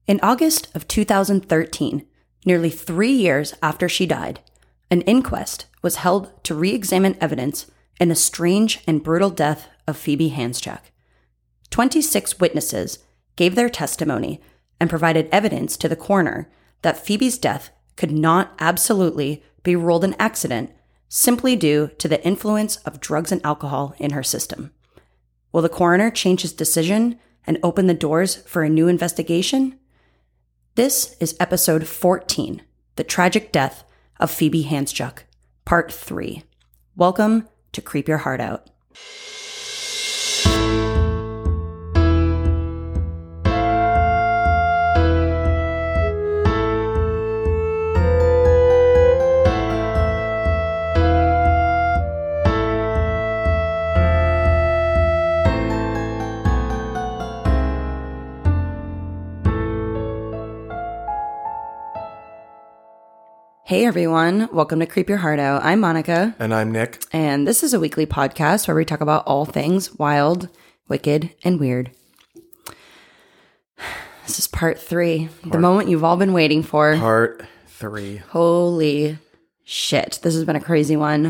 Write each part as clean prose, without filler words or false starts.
In August of 2013, nearly 3 years after she died, an inquest was held to re-examine evidence in the strange and brutal death of Phoebe Handsjuk. 26 witnesses gave their testimony and provided evidence to the coroner that Phoebe's death could not absolutely be ruled an accident simply due to the influence of drugs and alcohol in her system. Will the coroner change his decision and open the doors for a new investigation? This is episode 14, The Tragic Death of Phoebe Handsjuk, part 3. Welcome to Creep Your Heart Out. Hey everyone, welcome to Creep Your Heart Out. I'm Monica. And I'm Nick. And this is a weekly podcast where we talk about all things wild, wicked, and weird. This is part 3, the moment you've all been waiting for. Part 3. Holy shit, this has been a crazy one.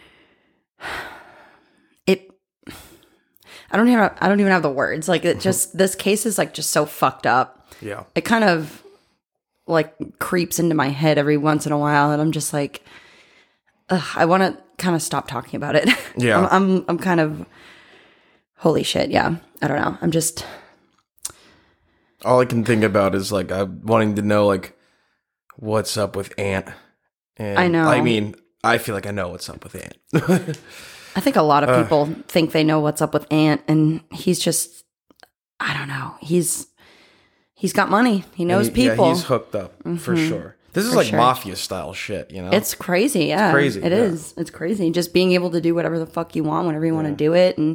I don't even have the words. Like it just, this case is like just so fucked up. Yeah. It kind of like creeps into my head every once in a while, and I'm just like, I want to kind of stop talking about it. Yeah. I'm kind of, holy shit. Yeah. I don't know. I'm just. All I can think about is like I'm wanting to know like what's up with Ant. And I know. I mean, I feel like I know what's up with Ant. I think a lot of people think they know what's up with Ant, and he's just, I don't know. He's got money. He knows people. Yeah, he's hooked up for sure. This is like mafia style shit, you know? It's crazy, yeah. It's crazy. It is. It's crazy. Just being able to do whatever the fuck you want, whenever you want to do it. And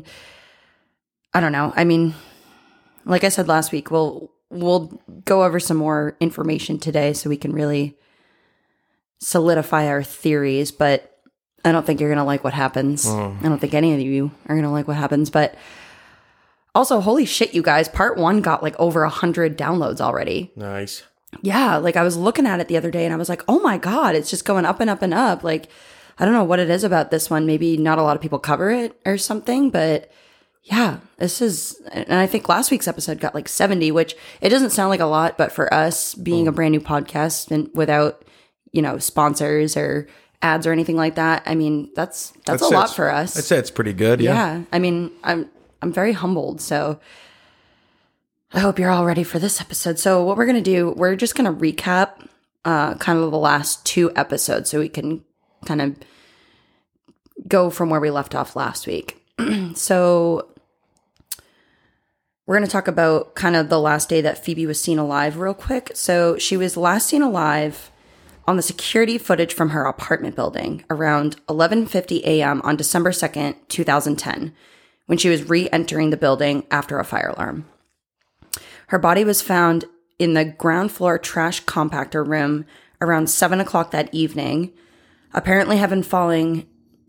I don't know. I mean, like I said last week, we'll go over some more information today so we can really solidify our theories. But I don't think you're going to like what happens. I don't think any of you are going to like what happens. But also, holy shit, you guys, part 1 got like over 100 downloads already. Nice. Yeah, like I was looking at it the other day and I was like, oh my God, it's just going up and up and up. Like, I don't know what it is about this one. Maybe not a lot of people cover it or something, but yeah, this is, and I think last week's episode got like 70, which it doesn't sound like a lot, but for us being a brand new podcast and without, sponsors or ads or anything like that, I mean, that's a lot for us. I'd say it's pretty good, yeah. Yeah, I mean, I'm very humbled, so I hope you're all ready for this episode. So what we're going to do, we're just going to recap kind of the last 2 episodes so we can kind of go from where we left off last week. So we're going to talk about kind of the last day that Phoebe was seen alive real quick. So she was last seen alive on the security footage from her apartment building around 11:50 a.m. on December 2nd, 2010. When she was re-entering the building after a fire alarm. Her body was found in the ground floor trash compactor room around 7 o'clock that evening, apparently having fallen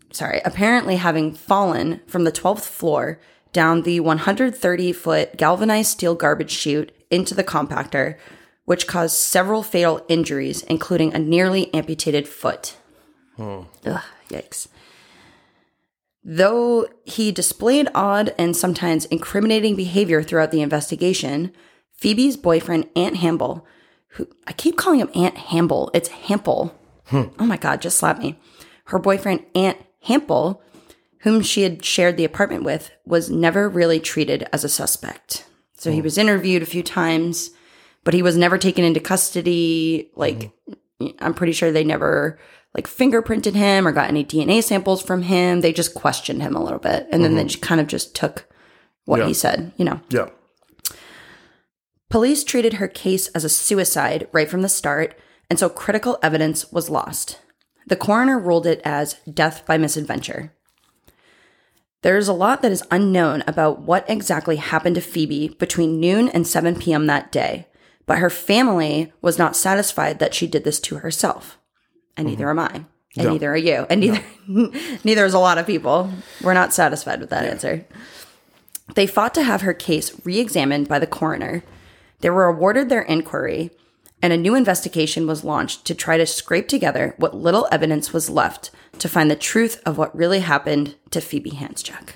from the 12th floor down the 130-foot galvanized steel garbage chute into the compactor, which caused several fatal injuries, including a nearly amputated foot. Ugh, yikes. Though he displayed odd and sometimes incriminating behavior throughout the investigation, Phoebe's boyfriend, Ant Hamble, who I keep calling him Ant Hamble, it's Hample. Oh my God, just slap me. Her boyfriend, Ant Hample, whom she had shared the apartment with, was never really treated as a suspect. So he was interviewed a few times, but he was never taken into custody. Like, I'm pretty sure they never fingerprinted him or got any DNA samples from him. They just questioned him a little bit. And then they kind of just took what he said, Yeah. Police treated her case as a suicide right from the start, and so critical evidence was lost. The coroner ruled it as death by misadventure. There is a lot that is unknown about what exactly happened to Phoebe between noon and 7 p.m. that day, but her family was not satisfied that she did this to herself. And neither am I. And neither are you. And neither is a lot of people. We're not satisfied with that answer. They fought to have her case re-examined by the coroner. They were awarded their inquiry, and a new investigation was launched to try to scrape together what little evidence was left to find the truth of what really happened to Phoebe Hanschuk.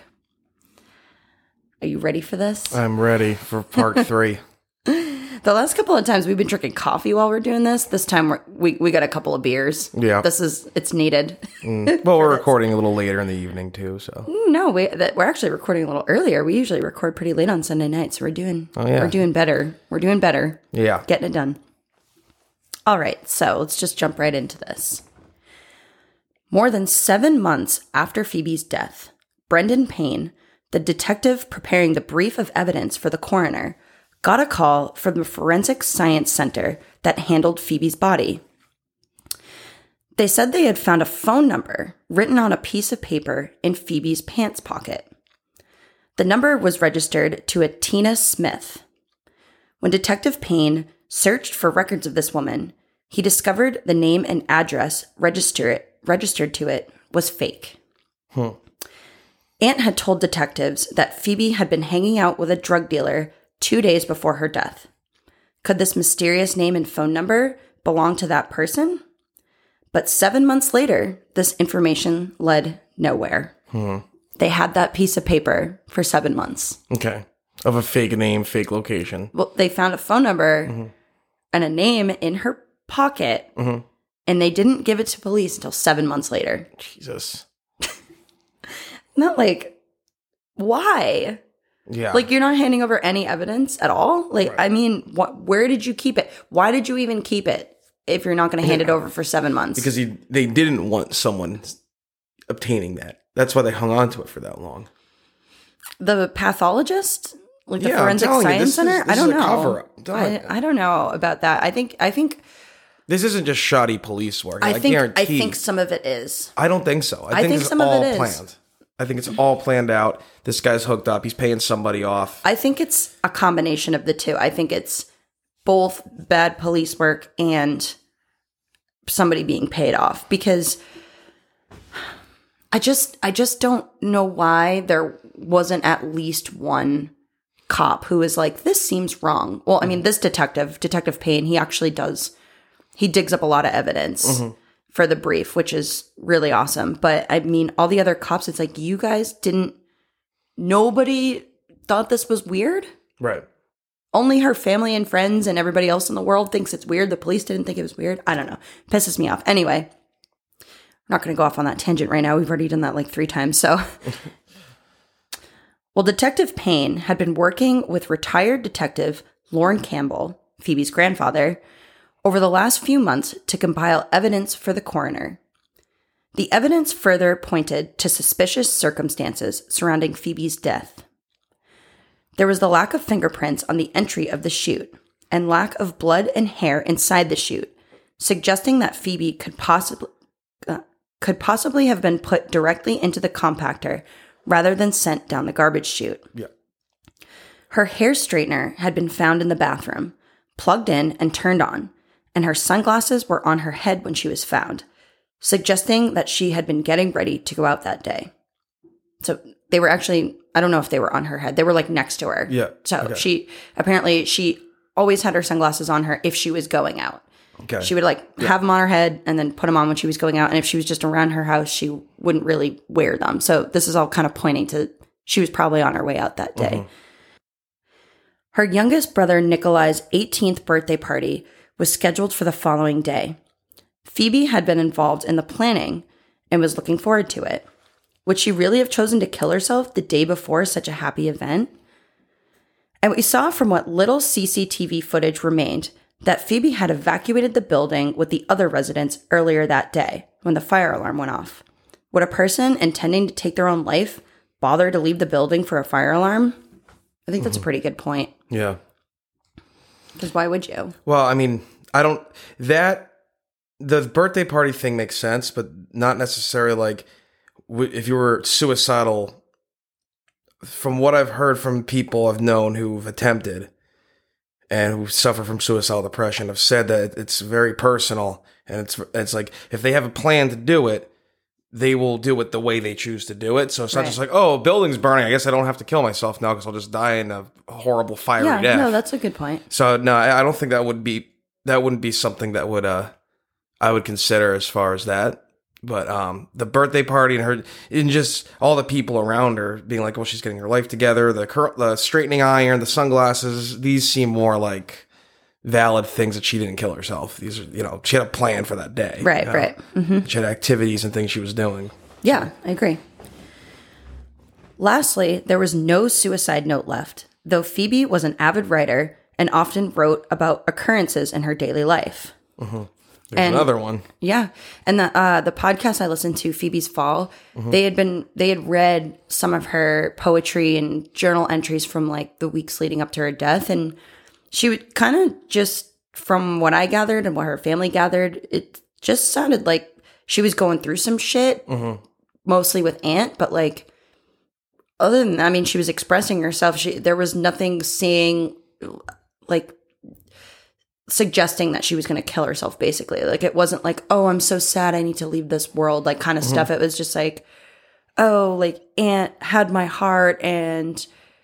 Are you ready for this? I'm ready for part 3. The last couple of times we've been drinking coffee while we're doing this. This time we got a couple of beers. Yeah. It's needed. Well, we're recording a little later in the evening too, so. No, we're actually recording a little earlier. We usually record pretty late on Sunday night, so we're doing better. We're doing better. Yeah. Getting it done. All right, so let's just jump right into this. More than 7 months after Phoebe's death, Brendan Payne, the detective preparing the brief of evidence for the coroner, got a call from the Forensic Science Center that handled Phoebe's body. They said they had found a phone number written on a piece of paper in Phoebe's pants pocket. The number was registered to a Tina Smith. When Detective Payne searched for records of this woman, he discovered the name and address registered to it was fake. Aunt had told detectives that Phoebe had been hanging out with a drug dealer 2 days before her death. Could this mysterious name and phone number belong to that person? But 7 months later, this information led nowhere. They had that piece of paper for 7 months. Okay. Of a fake name, fake location. Well, they found a phone number and a name in her pocket, and they didn't give it to police until 7 months later. Jesus. Not like, why? Yeah. Like, you're not handing over any evidence at all? Like, right. I mean, where did you keep it? Why did you even keep it if you're not going to hand it over for 7 months? Because they didn't want someone obtaining that. That's why they hung on to it for that long. The pathologist? Like the Forensic Science Center? I don't know. Cover-up. I don't know about that. I think this isn't just shoddy police work. I think some of it is. I don't think so. I think some it's all of it planned. is. I think it's all planned out. This guy's hooked up. He's paying somebody off. I think it's a combination of the two. I think it's both bad police work and somebody being paid off, because I just don't know why there wasn't at least one cop who was like, this seems wrong. Well, I mean, this Detective Payne, he digs up a lot of evidence for the brief, which is really awesome. But I mean, all the other cops, it's like, you guys nobody thought this was weird. Right. Only her family and friends and everybody else in the world thinks it's weird. The police didn't think it was weird. I don't know. Pisses me off. Anyway, I'm not going to go off on that tangent right now. We've already done that like 3 times. So, well, Detective Payne had been working with retired detective Lorne Campbell, Phoebe's grandfather, over the last few months to compile evidence for the coroner. The evidence further pointed to suspicious circumstances surrounding Phoebe's death. There was the lack of fingerprints on the entry of the chute and lack of blood and hair inside the chute, suggesting that Phoebe could possibly have been put directly into the compactor rather than sent down the garbage chute. Yeah. Her hair straightener had been found in the bathroom, plugged in and turned on, and her sunglasses were on her head when she was found, suggesting that she had been getting ready to go out that day. So they were actually, I don't know if they were on her head. They were like next to her. Yeah. So okay. she always had her sunglasses on her if she was going out. Okay. She would have them on her head and then put them on when she was going out. And if she was just around her house, she wouldn't really wear them. So this is all kind of pointing to she was probably on her way out that day. Her youngest brother Nikolai's 18th birthday party was scheduled for the following day. Phoebe had been involved in the planning and was looking forward to it. Would she really have chosen to kill herself the day before such a happy event? And we saw from what little CCTV footage remained that Phoebe had evacuated the building with the other residents earlier that day when the fire alarm went off. Would a person intending to take their own life bother to leave the building for a fire alarm? I think that's a pretty good point. Yeah. Because why would you? Well, I mean, the birthday party thing makes sense, but not necessarily like if you were suicidal. From what I've heard from people I've known who've attempted and who suffer from suicidal depression, have said that it's very personal, and it's like if they have a plan to do it, they will do it the way they choose to do it. So it's not Right. just like, oh, a building's burning. I guess I don't have to kill myself now because I'll just die in a horrible fiery Yeah, death. no, that's a good point. So no, I don't think that wouldn't be something that would I would consider as far as that. But the birthday party and just all the people around her being like, well, she's getting her life together. The straightening iron, the sunglasses, these seem more like valid things that she didn't kill herself. These are, she had a plan for that day. Right, right. Mm-hmm. She had activities and things she was doing. Yeah, I agree. Lastly, there was no suicide note left, though Phoebe was an avid writer and often wrote about occurrences in her daily life. Mm-hmm. There's another one. Yeah. And the podcast I listened to, Phoebe's Fall, they had read some of her poetry and journal entries from like the weeks leading up to her death. And she would kind of just, from what I gathered and what her family gathered, it just sounded like she was going through some shit, mostly with Aunt, but like, other than that, I mean, she was expressing herself. There was nothing saying, like, suggesting that she was going to kill herself, basically. Like, it wasn't like, oh, I'm so sad, I need to leave this world, like, kind of stuff. It was just like, oh, like, Aunt had my heart, and,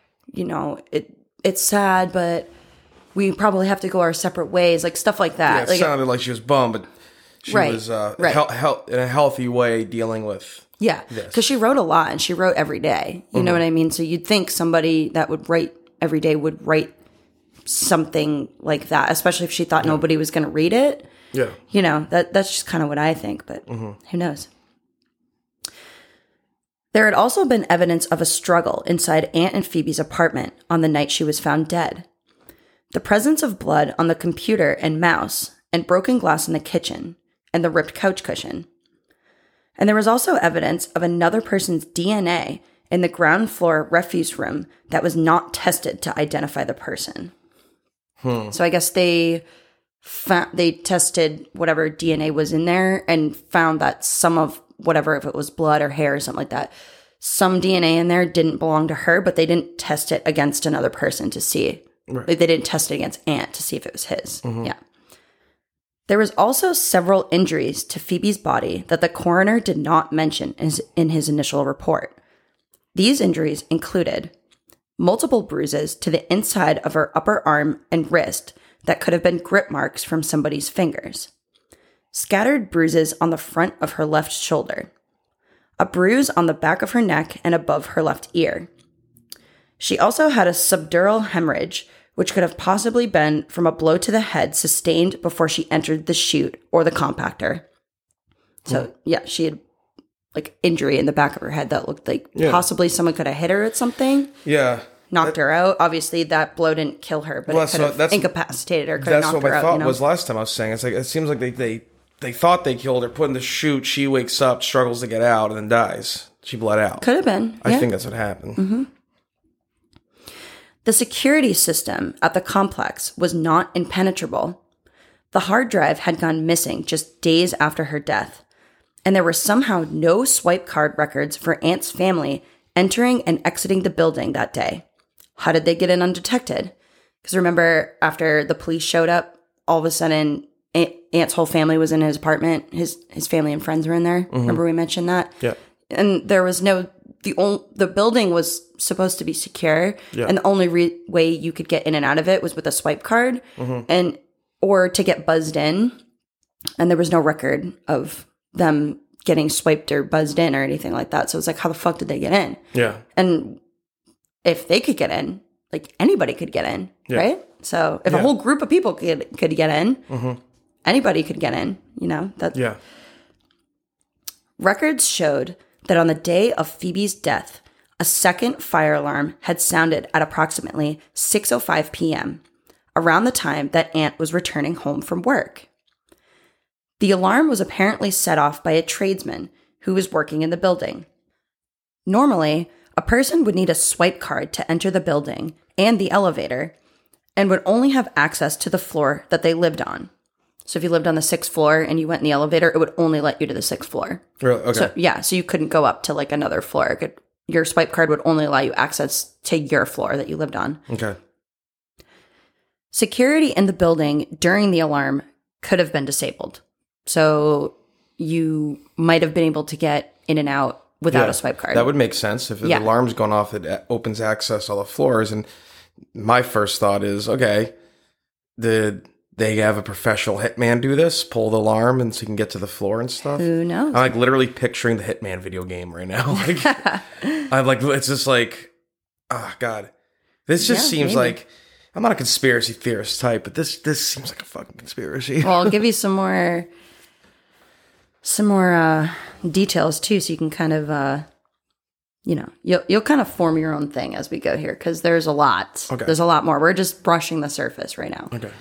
it's sad, but we probably have to go our separate ways, like, stuff like that. Yeah, it like, sounded like she was bummed, but she was in a healthy way dealing with yeah, because she wrote a lot, and she wrote every day. You know what I mean? So you'd think somebody that would write every day would write something like that, especially if she thought nobody was going to read it. Yeah. That's just kind of what I think, but who knows? There had also been evidence of a struggle inside Aunt and Phoebe's apartment on the night she was found dead. The presence of blood on the computer and mouse, and broken glass in the kitchen, and the ripped couch cushion. And there was also evidence of another person's DNA in the ground floor refuse room that was not tested to identify the person. So I guess they tested whatever DNA was in there and found that some of whatever, if it was blood or hair or something like that, some DNA in there didn't belong to her, but they didn't test it against another person to see. Right. Like, they didn't test it against Aunt to see if it was his. Yeah. There was also several injuries to Phoebe's body that the coroner did not mention in his initial report. These injuries included multiple bruises to the inside of her upper arm and wrist that could have been grip marks from somebody's fingers, scattered bruises on the front of her left shoulder, a bruise on the back of her neck and above her left ear. She also had a subdural hemorrhage, which could have possibly been from a blow to the head sustained before she entered the chute or the compactor. So, yeah, she had like injury in the back of her head that looked like possibly someone could have hit her at something. Yeah. Knocked her out. Obviously, that blow didn't kill her, but it could have incapacitated her, could have knocked her out. That's what my thought was last time I was saying. It's like, it seems like they thought they killed her, put in the chute, she wakes up, struggles to get out, and then dies. She bled out. Could have been. I think that's what happened. The security system at the complex was not impenetrable. The hard drive had gone missing just days after her death, and there were somehow no swipe card records for Aunt's family entering and exiting the building that day. How did they get in undetected? Because remember, after the police showed up, all of a sudden, Aunt's whole family was in his apartment. His family and friends were in there. Remember we mentioned that? Yeah. And there was the building was supposed to be secure, and the only way you could get in and out of it was with a swipe card, or to get buzzed in. And there was no record of them getting swiped or buzzed in or anything like that. So it's like, how the fuck did they get in? Yeah. And if they could get in, like anybody could get in, right? So if a whole group of people could get in, anybody could get in. Records showed that on the day of Phoebe's death, a second fire alarm had sounded at approximately 6:05 p.m., around the time that Aunt was returning home from work. The alarm was apparently set off by a tradesman who was working in the building. Normally, a person would need a swipe card to enter the building and the elevator, and would only have access to the floor that they lived on. So if you lived on the 6th floor and you went in the elevator, it would only let you to the 6th floor. Really? Okay. So you couldn't go up to like another floor. Your swipe card would only allow you access to your floor that you lived on. Okay. Security in the building during the alarm could have been disabled. So you might have been able to get in and out without a swipe card. That would make sense. If the alarm's going off, it opens access to all the floors. And my first thought is, okay, did they have a professional hitman do this? Pull the alarm and so you can get to the floor and stuff? Who knows? I'm like literally picturing the Hitman video game right now. Like, I'm like, it's just like, oh, God. This just seems like, I'm not a conspiracy theorist type, but this seems like a fucking conspiracy. Well, I'll give you some more details too, so you can kind of, you'll kind of form your own thing as we go here, because there's a lot. Okay. There's a lot more. We're just brushing the surface right now. Okay.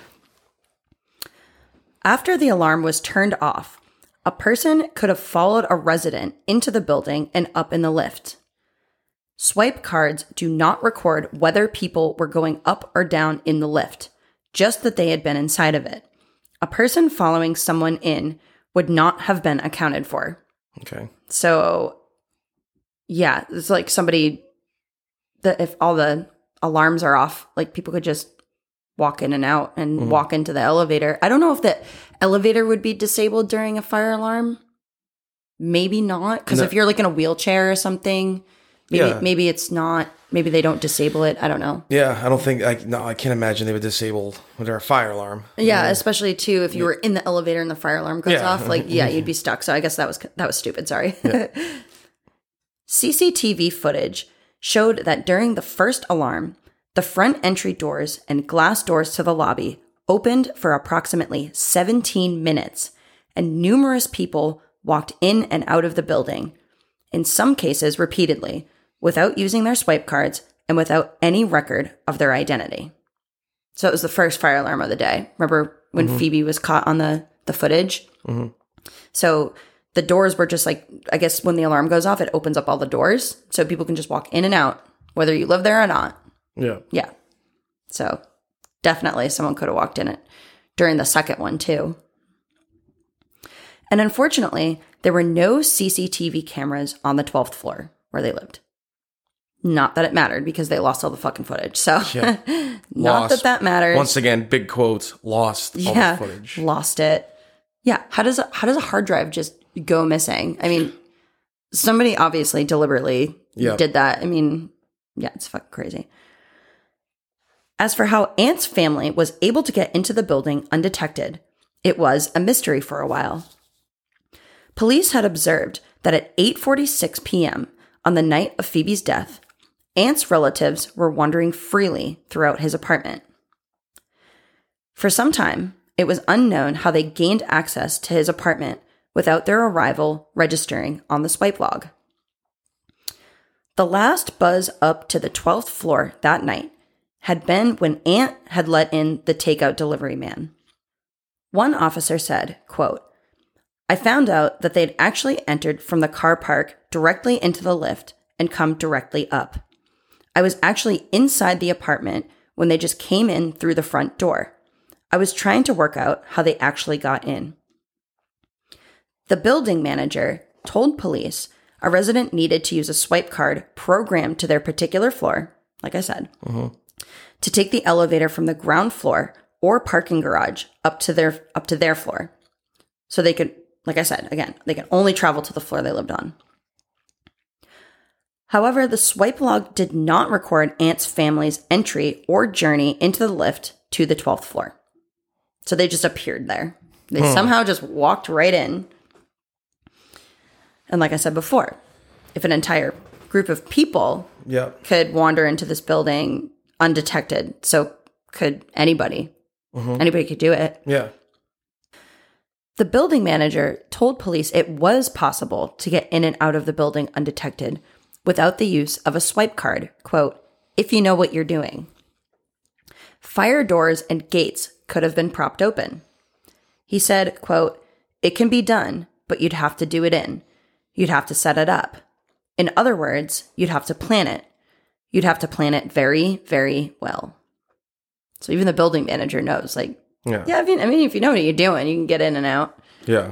After the alarm was turned off, a person could have followed a resident into the building and up in the lift. Swipe cards do not record whether people were going up or down in the lift, just that they had been inside of it. A person following someone in would not have been accounted for. Okay. So, yeah, it's like somebody that if all the alarms are off, like people could just walk in and out and walk into the elevator. I don't know if the elevator would be disabled during a fire alarm. Maybe not, because if you're like in a wheelchair or something, maybe it's not. Maybe they don't disable it. I don't know. Yeah, I don't think. I can't imagine they would disable a fire alarm. Yeah, especially too if you were in the elevator and the fire alarm goes off. Like, you'd be stuck. So I guess that was stupid. Sorry. Yeah. CCTV footage showed that during the first alarm, the front entry doors and glass doors to the lobby opened for approximately 17 minutes, and numerous people walked in and out of the building, in some cases repeatedly, without using their swipe cards and without any record of their identity. So it was the first fire alarm of the day. Remember when Phoebe was caught on the footage? Mm-hmm. So the doors were just like, I guess when the alarm goes off, it opens up all the doors so people can just walk in and out, whether you live there or not. Yeah. Yeah. So definitely someone could have walked in it during the second one too. And unfortunately, there were no CCTV cameras on the 12th floor where they lived. Not that it mattered because they lost all the fucking footage. So not that matters. Once again, big quotes, lost all the footage. Lost it. Yeah. How does a hard drive just go missing? I mean, somebody obviously deliberately did that. I mean, yeah, it's fucking crazy. As for how Ant's family was able to get into the building undetected, it was a mystery for a while. Police had observed that at 8:46 p.m. on the night of Phoebe's death, Ant's relatives were wandering freely throughout his apartment. For some time, it was unknown how they gained access to his apartment without their arrival registering on the swipe log. The last buzz up to the 12th floor that night had been when Ant had let in the takeout delivery man. One officer said, quote, "I found out that they'd actually entered from the car park directly into the lift and come directly up. I was actually inside the apartment when they just came in through the front door. I was trying to work out how they actually got in." The building manager told police a resident needed to use a swipe card programmed to their particular floor, like I said, to take the elevator from the ground floor or parking garage up to their floor. So they could, like I said, again, they could only travel to the floor they lived on. However, the swipe log did not record Ant's family's entry or journey into the lift to the 12th floor. So they just appeared there. They somehow just walked right in. And like I said before, if an entire group of people could wander into this building undetected, so could anybody. Anybody could do it. Yeah. The building manager told police it was possible to get in and out of the building undetected without the use of a swipe card, quote, "if you know what you're doing." Fire doors and gates could have been propped open. He said, quote, "It can be done, but you'd have to do it in. You'd have to set it up. In other words, you'd have to plan it. You'd have to plan it very, very well." So even the building manager knows, like, if you know what you're doing, you can get in and out. Yeah.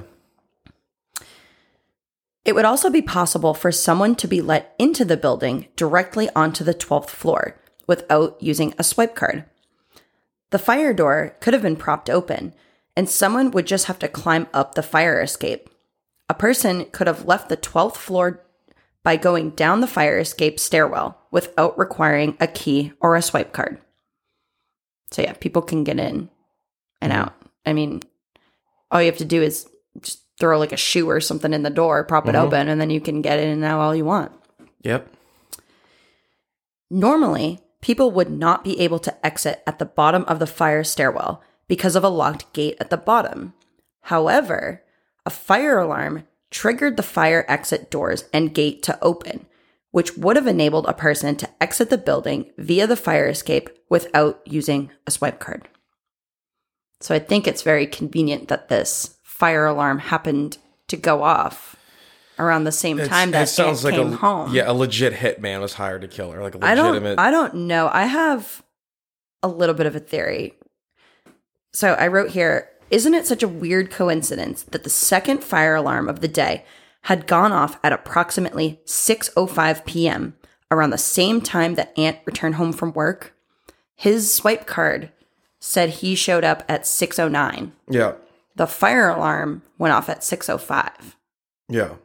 It would also be possible for someone to be let into the building directly onto the 12th floor without using a swipe card. The fire door could have been propped open, and someone would just have to climb up the fire escape. A person could have left the 12th floor by going down the fire escape stairwell without requiring a key or a swipe card. So yeah, people can get in and out. I mean, all you have to do is just throw like a shoe or something in the door, prop it open, and then you can get in and out all you want. Yep. Normally, people would not be able to exit at the bottom of the fire stairwell because of a locked gate at the bottom. However, a fire alarm triggered the fire exit doors and gate to open, which would have enabled a person to exit the building via the fire escape without using a swipe card. So I think it's very convenient that this fire alarm happened to go off around the same time that Aunt came home. Yeah, a legit hitman was hired to kill her, like a legitimate. I don't know. I have a little bit of a theory. So I wrote here, isn't it such a weird coincidence that the second fire alarm of the day had gone off at approximately 6:05 p.m., around the same time that Ant returned home from work? His swipe card said he showed up at 6:09. Yeah. The fire alarm went off at 6:05. Yeah.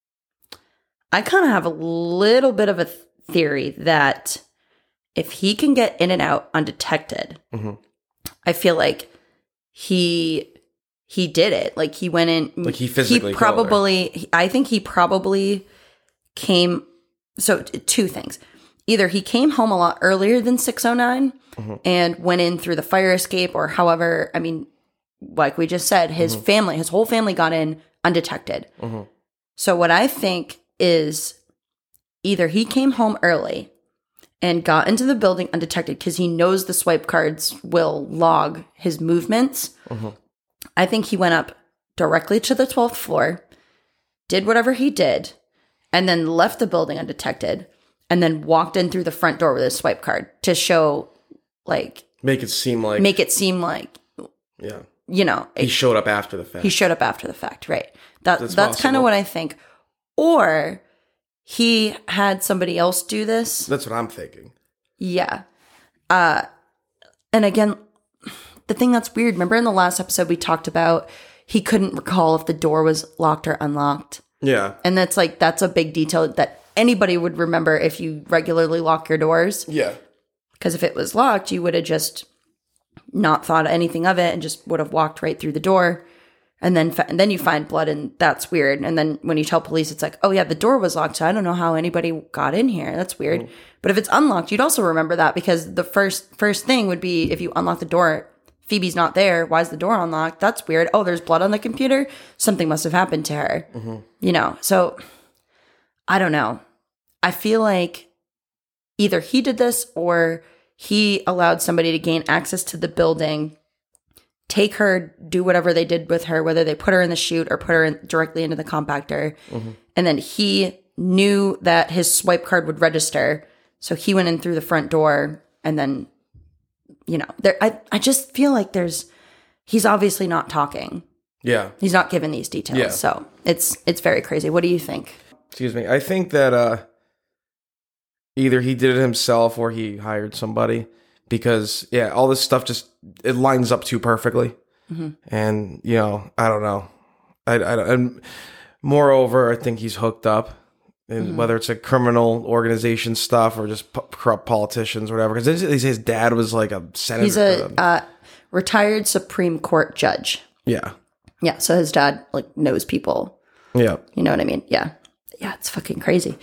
I kind of have a little bit of a theory that if he can get in and out undetected, I feel like he did it. Like he went in. Like he physically killed her. I think he probably came. So two things. Either he came home a lot earlier than 6:09 and went in through the fire escape, or however, I mean, like we just said, his whole family got in undetected. So what I think is either he came home early and got into the building undetected because he knows the swipe cards will log his movements. I think he went up directly to the 12th floor, did whatever he did, and then left the building undetected, and then walked in through the front door with his swipe card to show, like... Make it seem like... Yeah. You know... He showed up after the fact. He showed up after the fact, right. That's kind of what I think. Or he had somebody else do this. That's what I'm thinking. Yeah. And again, the thing that's weird, remember in the last episode we talked about he couldn't recall if the door was locked or unlocked? Yeah. And that's a big detail that anybody would remember if you regularly lock your doors. Yeah. Because if it was locked, you would have just not thought anything of it and just would have walked right through the door. And then you find blood, and that's weird. And then when you tell police, it's like, oh yeah, the door was locked, so I don't know how anybody got in here. That's weird. But if it's unlocked, you'd also remember that, because the first thing would be if you unlock the door, Phoebe's not there. Why is the door unlocked? That's weird. Oh, there's blood on the computer. Something must have happened to her. You know, so I don't know. I feel like either he did this or he allowed somebody to gain access to the building, take her, do whatever they did with her, whether they put her in the chute or put her directly into the compactor. And then he knew that his swipe card would register. So he went in through the front door, and then, you know, I just feel like he's obviously not talking. Yeah. He's not given these details. Yeah. So it's very crazy. What do you think? Excuse me. I think that either he did it himself or he hired somebody, because all this stuff it lines up too perfectly. And, you know, I don't know. And moreover, I think he's hooked up, and whether it's a criminal organization stuff or just corrupt politicians or whatever. Because his dad was like a senator. He's a retired Supreme Court judge. Yeah. Yeah. So his dad like knows people. Yeah. You know what I mean? Yeah. Yeah. It's fucking crazy.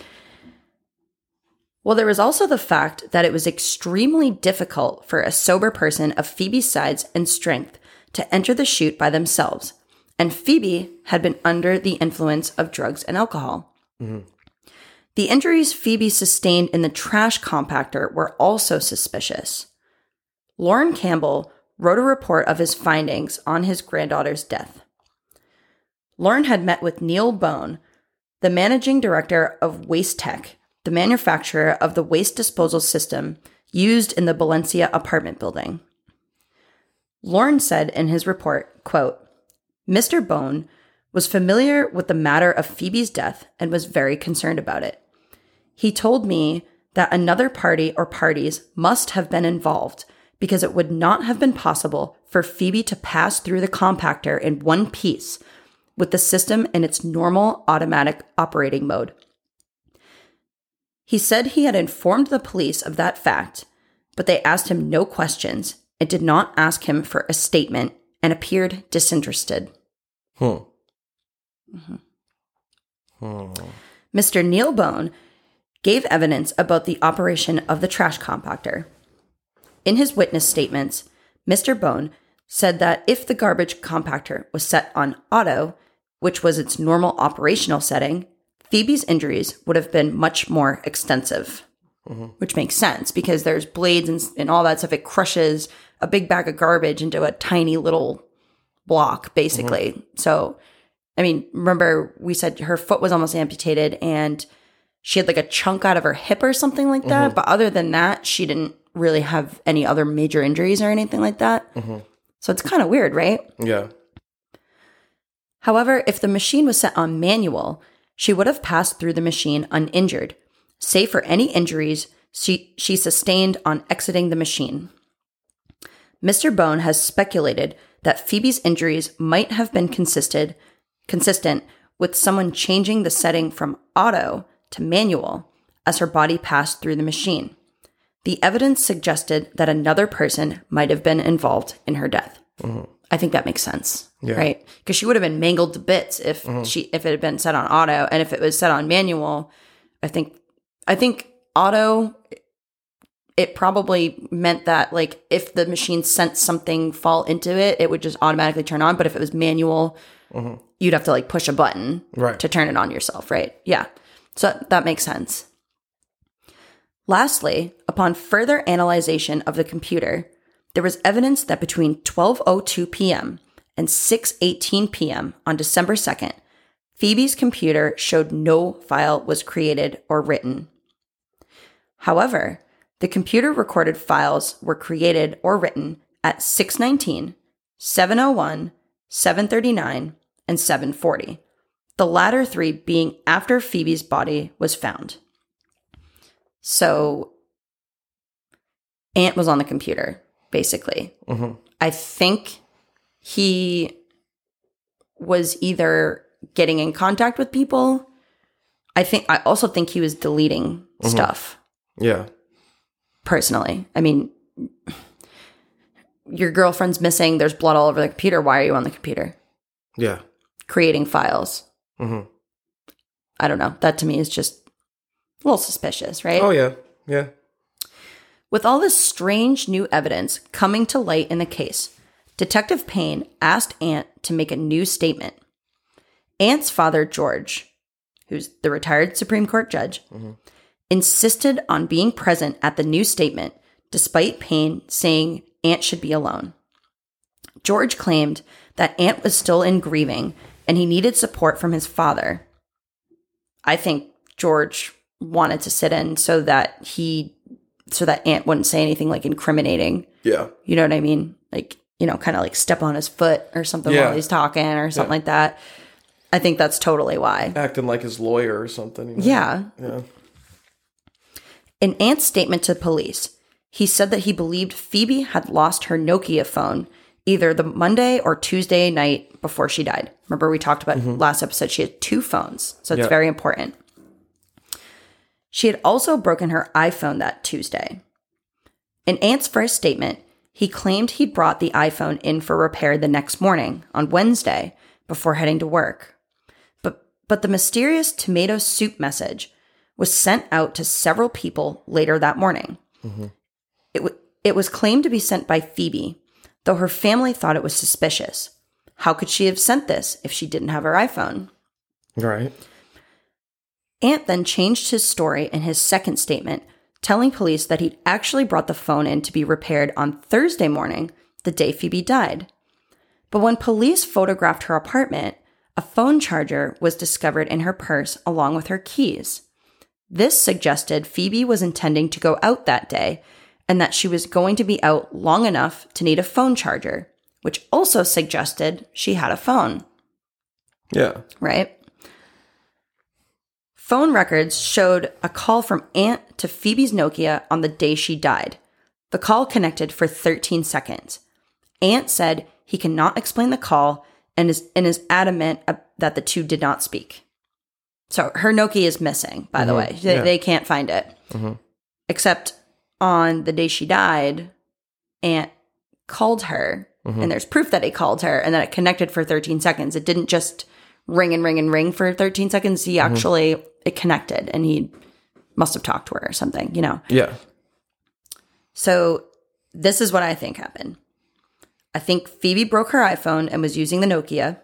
Well, there was also the fact that it was extremely difficult for a sober person of Phoebe's size and strength to enter the chute by themselves, and Phoebe had been under the influence of drugs and alcohol. The injuries Phoebe sustained in the trash compactor were also suspicious. Lauren Campbell wrote a report of his findings on his granddaughter's death. Lauren had met with Neil Bone, the managing director of Waste Tech, the manufacturer of the waste disposal system used in the Valencia apartment building. Lauren said in his report, quote, Mr. Bone was familiar with the matter of Phoebe's death and was very concerned about it. He told me that another party or parties must have been involved because it would not have been possible for Phoebe to pass through the compactor in one piece with the system in its normal automatic operating mode. He said he had informed the police of that fact, but they asked him no questions and did not ask him for a statement and appeared disinterested. Mr. Neil Bone gave evidence about the operation of the trash compactor. In his witness statements, Mr. Bone said that if the garbage compactor was set on auto, which was its normal operational setting, Phoebe's injuries would have been much more extensive, which makes sense because there's blades and all that stuff. It crushes a big bag of garbage into a tiny little block, basically. So, I mean, remember we said her foot was almost amputated and she had like a chunk out of her hip or something like that. But other than that, she didn't really have any other major injuries or anything like that. So it's kind of weird, right? Yeah. However, if the machine was set on manual, she would have passed through the machine uninjured, save for any injuries she sustained on exiting the machine. Mr. Bone has speculated that Phoebe's injuries might have been consistent with someone changing the setting from auto to manual as her body passed through the machine. The evidence suggested that another person might have been involved in her death. I think that makes sense, right? Because she would have been mangled to bits if it had been set on auto, and if it was set on manual, I think auto, it probably meant that like if the machine sent something fall into it, it would just automatically turn on. But if it was manual, you'd have to like push a button to turn it on yourself, right? Yeah, so that makes sense. Lastly, upon further analyzation of the computer, there was evidence that between 12:02 p.m. and 6:18 p.m. on December 2nd, Phoebe's computer showed no file was created or written. However, the computer recorded files were created or written at 6:19, 7:01, 7:39, and 7:40, the latter three being after Phoebe's body was found. So, Ant was on the computer, basically. I think he was either getting in contact with people. I also think he was deleting stuff. Yeah. Personally. I mean, your girlfriend's missing. There's blood all over the computer. Why are you on the computer? Yeah. Creating files. I don't know. That to me is just a little suspicious, right? Oh, yeah. Yeah. With all this strange new evidence coming to light in the case, Detective Payne asked Ant to make a new statement. Ant's father, George, who's the retired Supreme Court judge, insisted on being present at the new statement, despite Payne saying Ant should be alone. George claimed that Ant was still in grieving and he needed support from his father. I think George wanted to sit in so that Ant wouldn't say anything like incriminating. Yeah. You know what I mean? Like, you know, kind of like step on his foot or something while he's talking or something like that. I think that's totally why. Acting like his lawyer or something. You know? Yeah. In Ant's statement to police, he said that he believed Phoebe had lost her Nokia phone either the Monday or Tuesday night before she died. Remember we talked about last episode, she had 2 phones. So it's very important. She had also broken her iPhone that Tuesday. In Ant's first statement, he claimed he'd brought the iPhone in for repair the next morning, on Wednesday, before heading to work. But the mysterious tomato soup message was sent out to several people later that morning. It was claimed to be sent by Phoebe, though her family thought it was suspicious. How could she have sent this if she didn't have her iPhone? Right. Ant then changed his story in his second statement, telling police that he'd actually brought the phone in to be repaired on Thursday morning, the day Phoebe died. But when police photographed her apartment, a phone charger was discovered in her purse along with her keys. This suggested Phoebe was intending to go out that day and that she was going to be out long enough to need a phone charger, which also suggested she had a phone. Yeah. Right? Phone records showed a call from Ant to Phoebe's Nokia on the day she died. The call connected for 13 seconds. Ant said he cannot explain the call and is adamant that the two did not speak. So her Nokia is missing, by the way. They can't find it. Except on the day she died, Ant called her, and there's proof that he called her, and that it connected for 13 seconds. It didn't just ring and ring and ring for 13 seconds. He actually, it connected, and he must have talked to her or something, you know? Yeah. So this is what I think happened. I think Phoebe broke her iPhone and was using the Nokia.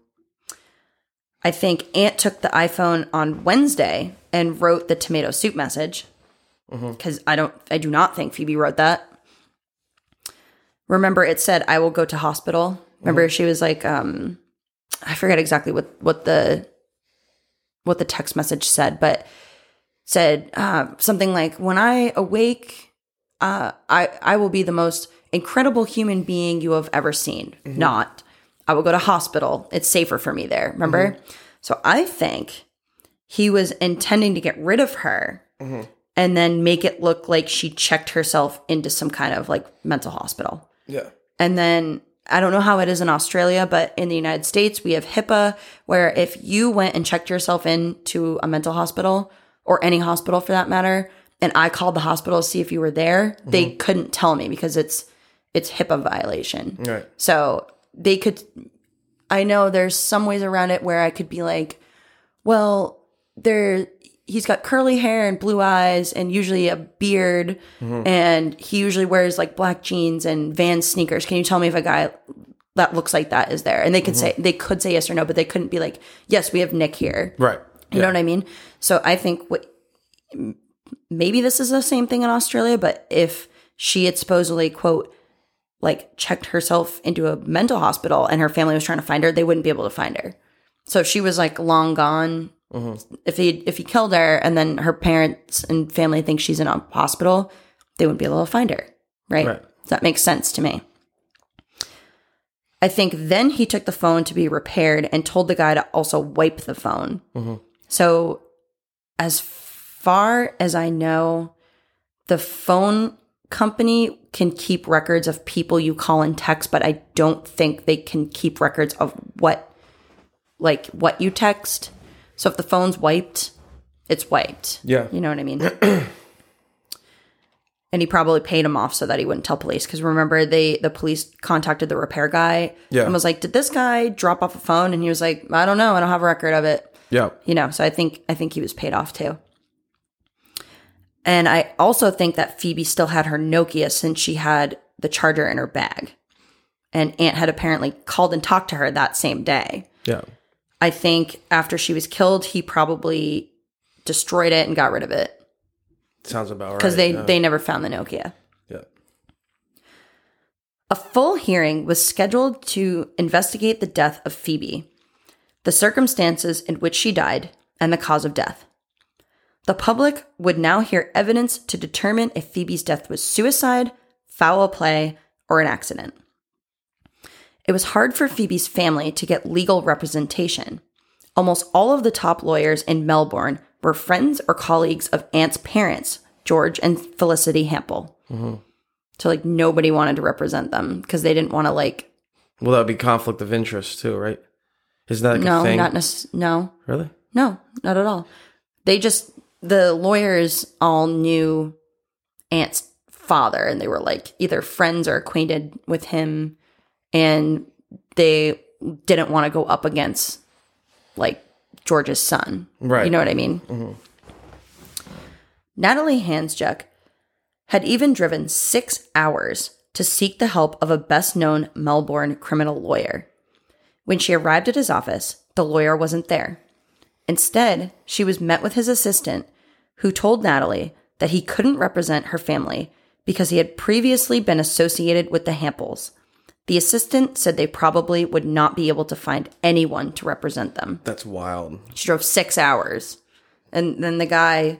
I think Ant took the iPhone on Wednesday and wrote the tomato soup message. Because I do not think Phoebe wrote that. Remember, it said, "I will go to hospital." Remember, she was like, I forget exactly what the text message said, but said something like, "When I awake, I will be the most incredible human being you have ever seen." Not, "I will go to hospital. It's safer for me there." Remember? So I think he was intending to get rid of her and then make it look like she checked herself into some kind of like mental hospital. Yeah. And then I don't know how it is in Australia, but in the United States, we have HIPAA, where if you went and checked yourself into a mental hospital, or any hospital for that matter, and I called the hospital to see if you were there, they couldn't tell me because it's HIPAA violation. Right. So they could, I know there's some ways around it where I could be like, well, he's got curly hair and blue eyes and usually a beard, and he usually wears like black jeans and Vans sneakers. Can you tell me if a guy that looks like that is there? And they could say yes or no, but they couldn't be like, yes, we have Nick here. Right. You know what I mean? So I think maybe this is the same thing in Australia, but if she had supposedly, quote, like checked herself into a mental hospital and her family was trying to find her, they wouldn't be able to find her. So if she was like long gone, if he killed her and then her parents and family think she's in a hospital, they wouldn't be able to find her. Right? That makes sense to me. I think then he took the phone to be repaired and told the guy to also wipe the phone. So as far as I know, the phone company can keep records of people you call and text, but I don't think they can keep records of what you text. So if the phone's wiped, it's wiped. Yeah. You know what I mean? And he probably paid him off so that he wouldn't tell police. Because remember, the police contacted the repair guy and was like, "Did this guy drop off a phone?" And he was like, "I don't know. I don't have a record of it." Yeah. You know, so I think he was paid off too. And I also think that Phoebe still had her Nokia since she had the charger in her bag. And Ant had apparently called and talked to her that same day. Yeah. I think after she was killed, he probably destroyed it and got rid of it. Sounds about right. Because they never found the Nokia. Yeah. A full hearing was scheduled to investigate the death of Phoebe, the circumstances in which she died, and the cause of death. The public would now hear evidence to determine if Phoebe's death was suicide, foul play, or an accident. It was hard for Phoebe's family to get legal representation. Almost all of the top lawyers in Melbourne were friends or colleagues of Ant's parents, George and Felicity Hampel. So, like, nobody wanted to represent them because they didn't want to, like... Well, that would be conflict of interest, too, right? Isn't that like a thing? No. Really? No, not at all. The lawyers all knew Ant's father, and they were, like, either friends or acquainted with him, and they didn't want to go up against, like, George's son. Right. You know what I mean? Natalie Hansjuk had even driven 6 hours to seek the help of a best-known Melbourne criminal lawyer. When she arrived at his office, the lawyer wasn't there. Instead, she was met with his assistant, who told Natalie that he couldn't represent her family because he had previously been associated with the Hampels. The assistant said they probably would not be able to find anyone to represent them. That's wild. She drove 6 hours. And then the guy,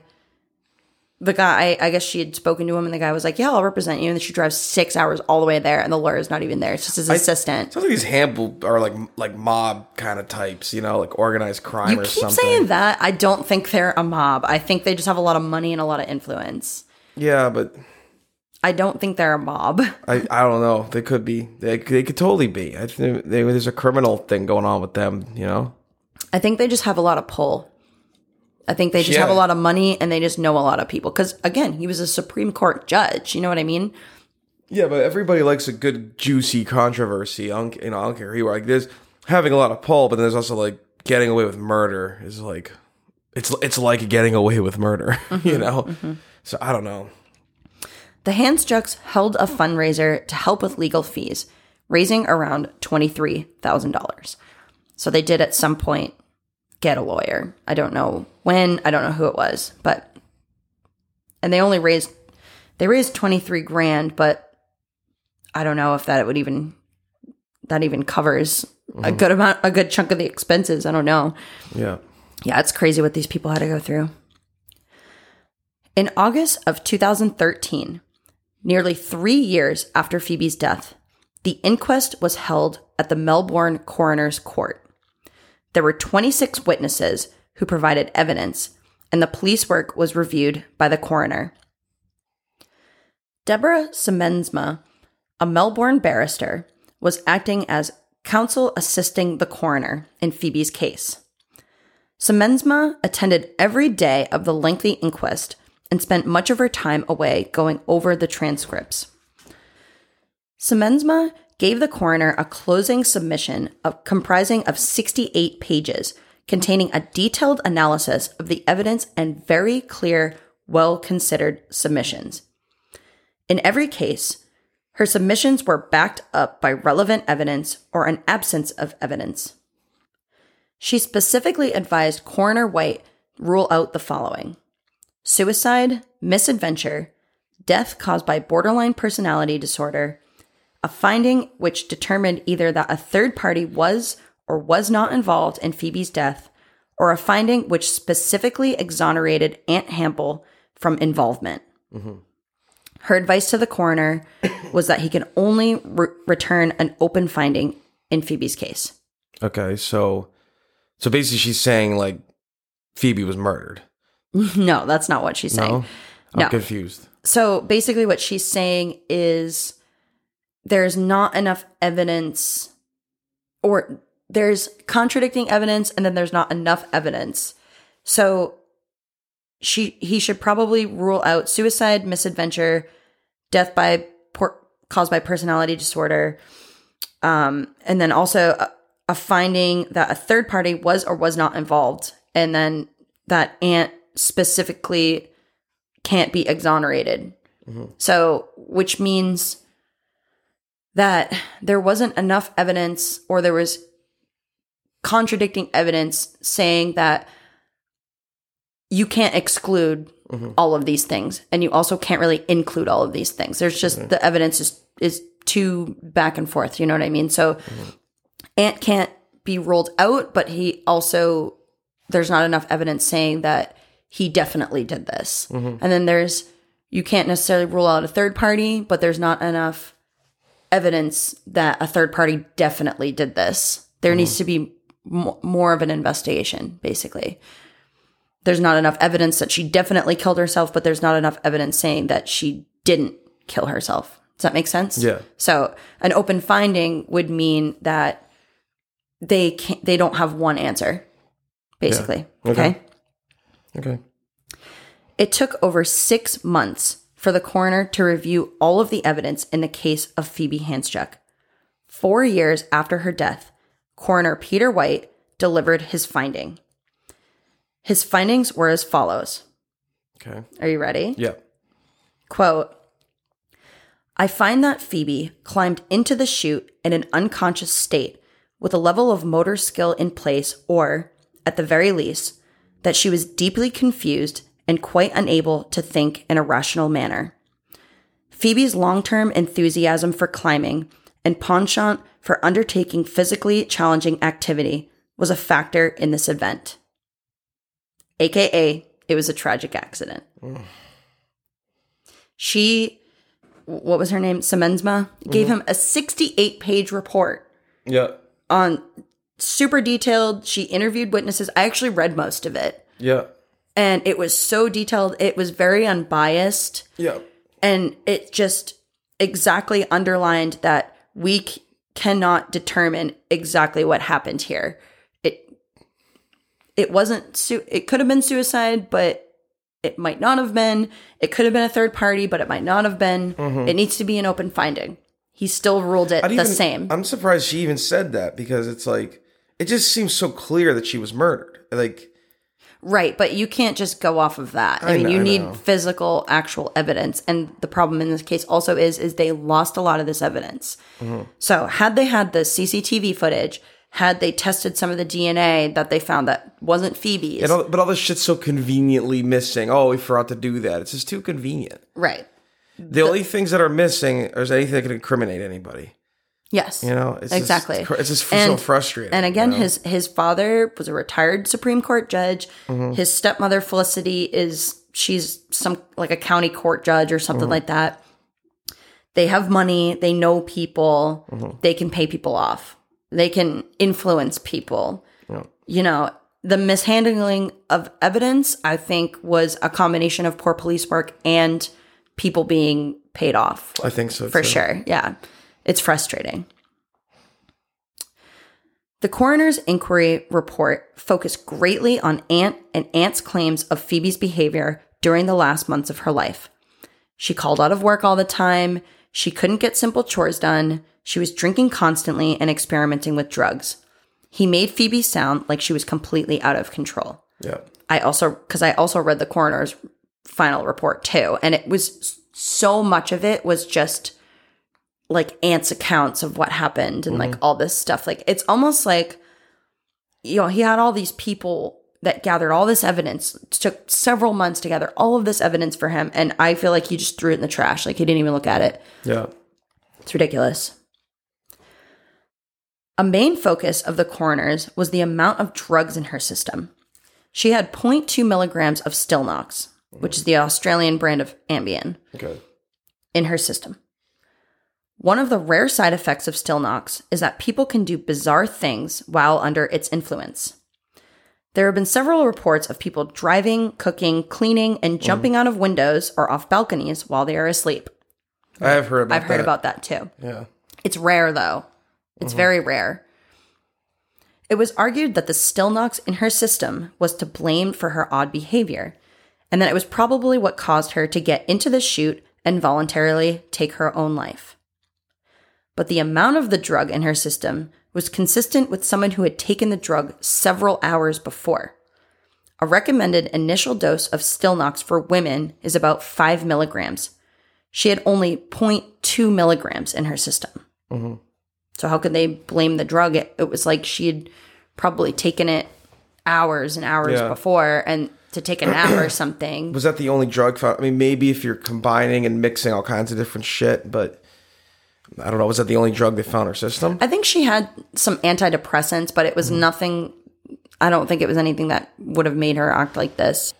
I guess she had spoken to him, and the guy was like, "Yeah, I'll represent you." And then she drives 6 hours all the way there, and the lawyer's not even there. It's just his assistant. Sounds like these Hampel are like mob kind of types, you know, like organized crime or something. You keep saying that. I don't think they're a mob. I think they just have a lot of money and a lot of influence. Yeah, but... I don't think they're a mob. I don't know. They could be. They could totally be. I think there's a criminal thing going on with them, you know? I think they just have a lot of pull. I think they just have a lot of money and they just know a lot of people. Because, again, he was a Supreme Court judge. You know what I mean? Yeah, but everybody likes a good, juicy controversy. I don't care who. Like, there's having a lot of pull, but then there's also, like, getting away with murder is, like... It's like getting away with murder, you know? Mm-hmm. So, I don't know. The Hansjuks held a fundraiser to help with legal fees, raising around $23,000. So they did at some point get a lawyer. I don't know when, I don't know who it was, but, and they raised $23,000, but I don't know if that even covers a good chunk of the expenses. I don't know. Yeah. Yeah, it's crazy what these people had to go through. In August of 2013, nearly 3 years after Phoebe's death, the inquest was held at the Melbourne Coroner's Court. There were 26 witnesses who provided evidence, and the police work was reviewed by the coroner. Deborah Semensma, a Melbourne barrister, was acting as counsel assisting the coroner in Phoebe's case. Semensma attended every day of the lengthy inquest and spent much of her time away going over the transcripts. Semensma gave the coroner a closing submission comprising of 68 pages, containing a detailed analysis of the evidence and very clear, well-considered submissions. In every case, her submissions were backed up by relevant evidence or an absence of evidence. She specifically advised Coroner White rule out the following: suicide, misadventure, death caused by borderline personality disorder, a finding which determined either that a third party was or was not involved in Phoebe's death, or a finding which specifically exonerated Aunt Hample from involvement. Mm-hmm. Her advice to the coroner was that he can only return an open finding in Phoebe's case. Okay, so basically she's saying, like, Phoebe was murdered. No, that's not what she's saying. No? I'm confused. So basically what she's saying is there's not enough evidence, or there's contradicting evidence and then there's not enough evidence. So he should probably rule out suicide, misadventure, death caused by personality disorder, and then also a finding that a third party was or was not involved, and then that Aunt specifically can't be exonerated. Mm-hmm. So, which means that there wasn't enough evidence, or there was contradicting evidence saying that you can't exclude all of these things, and you also can't really include all of these things. There's just the evidence is too back and forth. You know what I mean? So Aunt can't be ruled out, but there's not enough evidence saying that he definitely did this. Mm-hmm. And then you can't necessarily rule out a third party, but there's not enough evidence that a third party definitely did this. There needs to be more of an investigation, basically. There's not enough evidence that she definitely killed herself, but there's not enough evidence saying that she didn't kill herself. Does that make sense? Yeah. So an open finding would mean that they don't have one answer, basically. Yeah. Okay. It took over 6 months for the coroner to review all of the evidence in the case of Phoebe Hansjuk. 4 years after her death, Coroner Peter White delivered his finding. His findings were as follows. Okay. Are you ready? Yeah. Quote, I find that Phoebe climbed into the chute in an unconscious state with a level of motor skill in place, or, at the very least, that she was deeply confused and quite unable to think in a rational manner. Phoebe's long-term enthusiasm for climbing and penchant for undertaking physically challenging activity was a factor in this event. AKA, it was a tragic accident. What was her name? Semensma gave him a 68-page report. Yeah. On super detailed. She interviewed witnesses. I actually read most of it. Yeah. And it was so detailed. It was very unbiased. Yeah. And it just exactly underlined that we cannot determine exactly what happened here. It wasn't, it could have been suicide, but it might not have been. It could have been a third party, but it might not have been. It needs to be an open finding. He still ruled it the same. I'm surprised she even said that, because it's like, it just seems so clear that she was murdered. Like, right, but you can't just go off of that. I mean, you need physical, actual evidence. And the problem in this case also is they lost a lot of this evidence. So had they had the CCTV footage, had they tested some of the DNA that they found that wasn't Phoebe's. But all this shit's so conveniently missing. Oh, we forgot to do that. It's just too convenient. Right. The only things that are missing is anything that can incriminate anybody. Yes. It's exactly. It's just so frustrating. And again, his father was a retired Supreme Court judge. His stepmother, Felicity, she's some like a county court judge or something like that. They have money. They know people. They can pay people off. They can influence people. The mishandling of evidence, I think, was a combination of poor police work and people being paid off. I think so, for sure. Yeah. It's frustrating. The coroner's inquiry report focused greatly on Ant's claims of Phoebe's behavior during the last months of her life. She called out of work all the time. She couldn't get simple chores done. She was drinking constantly and experimenting with drugs. He made Phoebe sound like she was completely out of control. Yeah. I also read the coroner's final report too. And it was so much of it was just like Ant's accounts of what happened and like all this stuff. Like, it's almost like, he had all these people that gathered all this evidence. It took several months to gather all of this evidence for him. And I feel like he just threw it in the trash. Like, he didn't even look at it. Yeah. It's ridiculous. A main focus of the coroner's was the amount of drugs in her system. She had 0.2 milligrams of Stilnox, which is the Australian brand of Ambien, in her system. One of the rare side effects of Stilnox is that people can do bizarre things while under its influence. There have been several reports of people driving, cooking, cleaning, and jumping out of windows or off balconies while they are asleep. I've heard about that too. Yeah. It's rare, though. It's very rare. It was argued that the Stilnox in her system was to blame for her odd behavior, and that it was probably what caused her to get into the chute and voluntarily take her own life. But the amount of the drug in her system was consistent with someone who had taken the drug several hours before. A recommended initial dose of Stilnox for women is about 5 milligrams. She had only 0.2 milligrams in her system. So how could they blame the drug? It was like she had probably taken it hours and hours before, and to take a nap or something. Was that the only drug found? I mean, maybe if you're combining and mixing all kinds of different shit, but I don't know. Was that the only drug they found in her system? I think she had some antidepressants, but it was nothing. I don't think it was anything that would have made her act like this.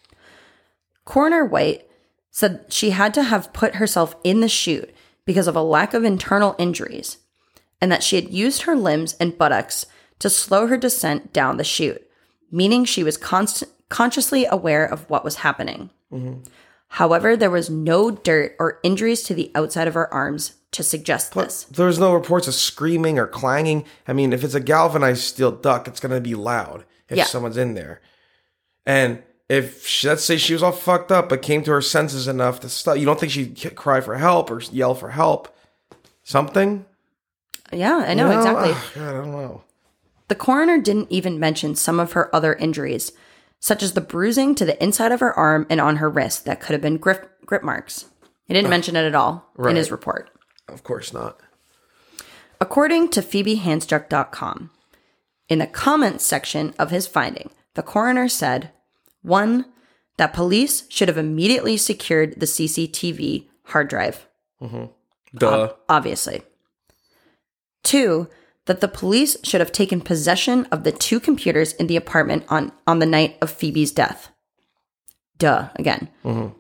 Coroner White said she had to have put herself in the chute because of a lack of internal injuries, and that she had used her limbs and buttocks to slow her descent down the chute, meaning she was consciously aware of what was happening. However, there was no dirt or injuries to the outside of her arms to suggest this. There's no reports of screaming or clanging. I mean, if it's a galvanized steel duct, it's going to be loud if someone's in there. And if, let's say she was all fucked up but came to her senses enough to stop, you don't think she'd cry for help or yell for help? Something? Yeah, I know, exactly. Oh, God, I don't know. The coroner didn't even mention some of her other injuries, such as the bruising to the inside of her arm and on her wrist that could have been grip marks. He didn't mention it at all in his report. Of course not. According to PhoebeHandstruck.com, in the comments section of his finding, the coroner said, 1, that police should have immediately secured the CCTV hard drive. Duh. Obviously. 2, that the police should have taken possession of the 2 computers in the apartment on the night of Phoebe's death. Duh, again.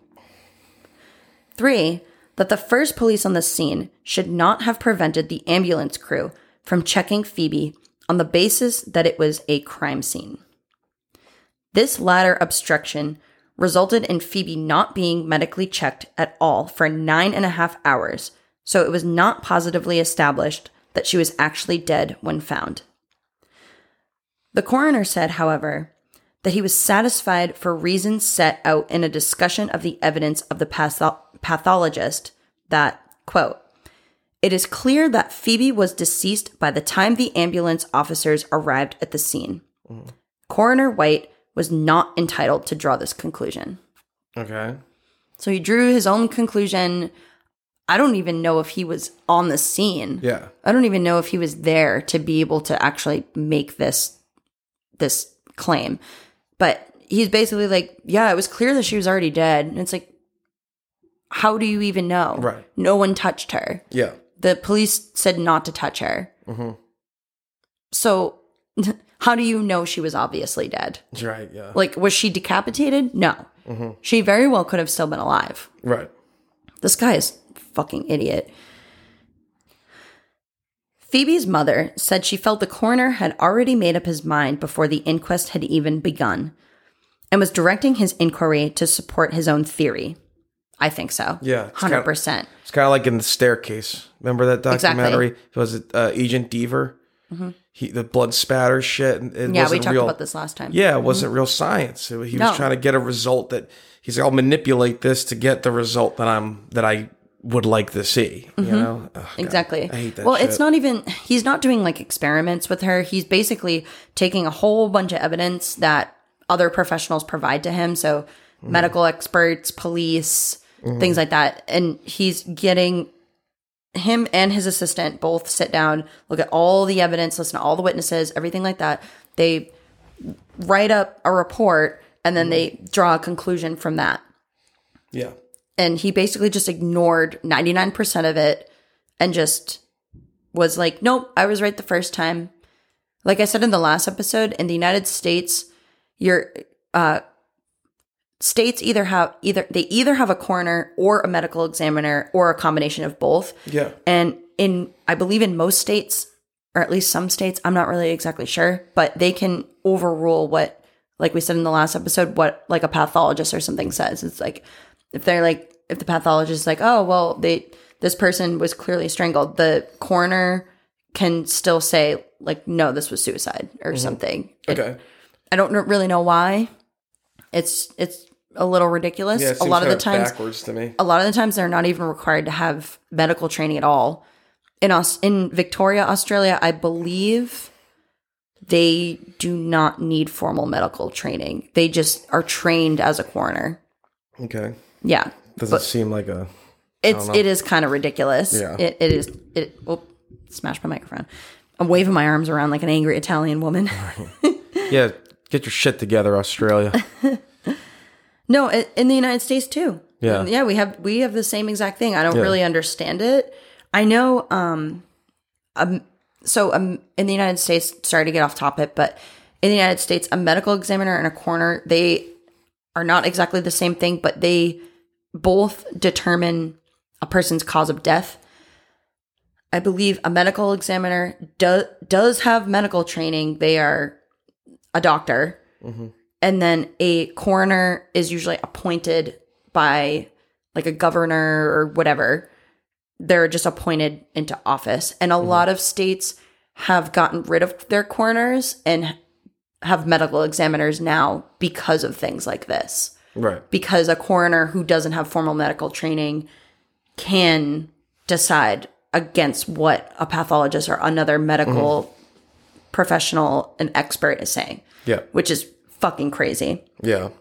3, that the first police on the scene should not have prevented the ambulance crew from checking Phoebe on the basis that it was a crime scene. This latter obstruction resulted in Phoebe not being medically checked at all for 9.5 hours, so it was not positively established that she was actually dead when found. The coroner said, however, that he was satisfied for reasons set out in a discussion of the evidence of the pathologist that, quote, "It is clear that Phoebe was deceased by the time the ambulance officers arrived at the scene. Coroner White was not entitled to draw this conclusion." Okay. So he drew his own conclusion. I don't even know if he was on the scene. Yeah. I don't even know if he was there to be able to actually make this claim. But he's basically like, yeah, it was clear that she was already dead. And it's like, how do you even know? Right. No one touched her. Yeah. The police said not to touch her. Mm-hmm. So how do you know she was obviously dead? Right, yeah. Like, was she decapitated? No. Mm-hmm. She very well could have still been alive. Right. This guy is a fucking idiot. Phoebe's mother said she felt the coroner had already made up his mind before the inquest had even begun and was directing his inquiry to support his own theory. I think so. Yeah. 100%. It's kind of like in The Staircase. Remember that documentary? Exactly. Was it Agent Deaver? Mm-hmm. The blood spatter shit. Yeah, we talked about this last time. Yeah, it wasn't real science. He was trying to get a result that he's like, I'll manipulate this to get the result that I would like to see. You know? Oh, exactly. I hate that well, shit. it's not even, he's not doing like experiments with her. He's basically taking a whole bunch of evidence that other professionals provide to him. So medical experts, police, things like that. And he's getting him and his assistant both sit down, look at all the evidence, listen to all the witnesses, everything like that. They write up a report and then they draw a conclusion from that. Yeah. And he basically just ignored 99% of it and just was like, nope, I was right the first time. Like I said in the last episode, in the United States, your states either have a coroner or a medical examiner or a combination of both. Yeah. And I believe in most states, or at least some states, I'm not really exactly sure, but they can overrule what, like we said in the last episode, what like a pathologist or something says. It's like, if the pathologist is like, oh, well, this person was clearly strangled, the coroner can still say like, no, this was suicide or something. Okay. I don't really know why. It's a little ridiculous. Yeah, it a lot of the times, backwards to me. a lot of the times they're not even required to have medical training at all. In Victoria, Australia, I believe they do not need formal medical training. They just are trained as a coroner. Okay. Yeah. Doesn't seem like a... It is kind of ridiculous. Yeah. It is. Smashed my microphone. I'm waving my arms around like an angry Italian woman. Yeah, get your shit together, Australia. No, in the United States too. Yeah. Yeah, we have the same exact thing. I don't really understand it. I know in the United States, sorry to get off topic, but in the United States, a medical examiner and a coroner, they are not exactly the same thing, but they both determine a person's cause of death. I believe a medical examiner does have medical training. They are a doctor. Mm-hmm. And then a coroner is usually appointed by like a governor or whatever. They're just appointed into office. And a lot of states have gotten rid of their coroners and have medical examiners now because of things like this. Right. Because a coroner who doesn't have formal medical training can decide against what a pathologist or another medical professional and expert is saying. Yeah. Which is fucking crazy. Yeah.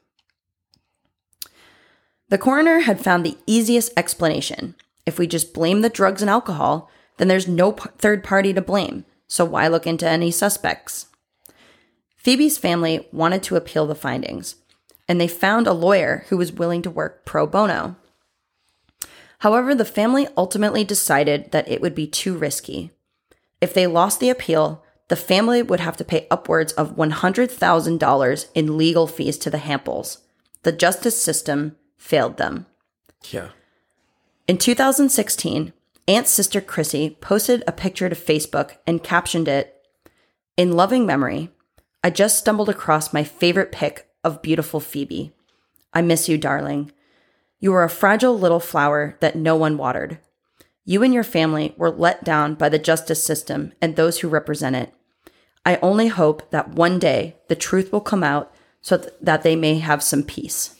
The coroner had found the easiest explanation. If we just blame the drugs and alcohol, then there's no third party to blame. So why look into any suspects? Phoebe's family wanted to appeal the findings, and they found a lawyer who was willing to work pro bono. However, the family ultimately decided that it would be too risky. If they lost the appeal, the family would have to pay upwards of $100,000 in legal fees to the Hamples. The justice system failed them. Yeah. In 2016, Aunt's sister Chrissy posted a picture to Facebook and captioned it, "In loving memory, I just stumbled across my favorite pic of beautiful Phoebe. I miss you, darling. You were a fragile little flower that no one watered. You and your family were let down by the justice system and those who represent it. I only hope that one day the truth will come out so that they may have some peace.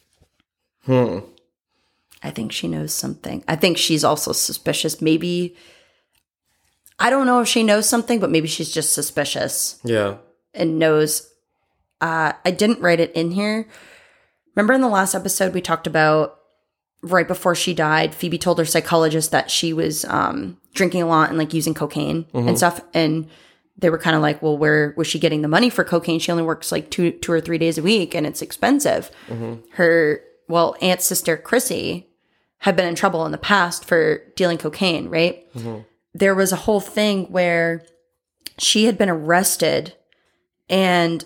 I think she knows something. I think she's also suspicious. Maybe, I don't know if she knows something, but maybe she's just suspicious. Yeah. And knows. I didn't write it in here. Remember in the last episode we talked about right before she died, Phoebe told her psychologist that she was drinking a lot and like using cocaine and stuff. And they were kind of like, well, where was she getting the money for cocaine? She only works like two or 3 days a week and it's expensive. Her, aunt's sister, Chrissy, had been in trouble in the past for dealing cocaine, right? There was a whole thing where she had been arrested and